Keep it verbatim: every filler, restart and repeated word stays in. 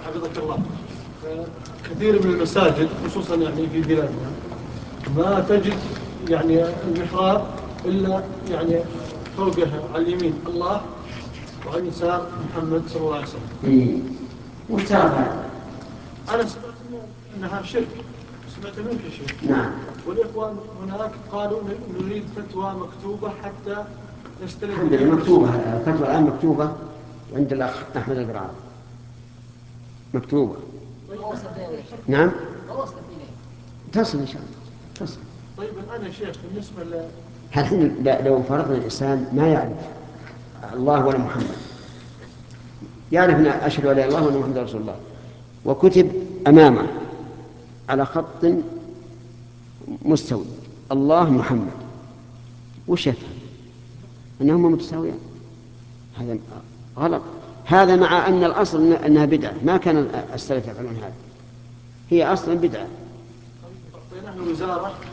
حفظك الله. كثير من المساجد خصوصا يعني في بلادنا ما تجد يعني المحراب إلا يعني فوقها على اليمين الله وعلى اليسار محمد صلى الله عليه وسلم. إيه. وش تعرف هذا؟ أنا سمعت أنها شرك، سمعت منك يا شيخ. نعم. والإخوان هناك قالوا نريد فتوى مكتوبة حتى نستند. الحمد لله مكتوبة، الفتوى الآن مكتوبة عند الأخ أحمد البرعاوي مكتوبة. نعم تصل إن شاء الله تصل. طيب الآن يا شيخ بالنسبة ل الحين لو فرضنا الإنسان ما يعرف الله ولا محمد، يعرف أن أشهد أن لا إله إلا الله وأن محمد رسول الله، وكتب أمامه على خط مستوي الله محمد، وش يفهم؟ أنهما متساويان؟ هذا غلط. هذا مع أن الأصل أنها بدعة، ما كان السلف يفعلون هذا، هي أصلا بدعة. أعطيناه الوزارة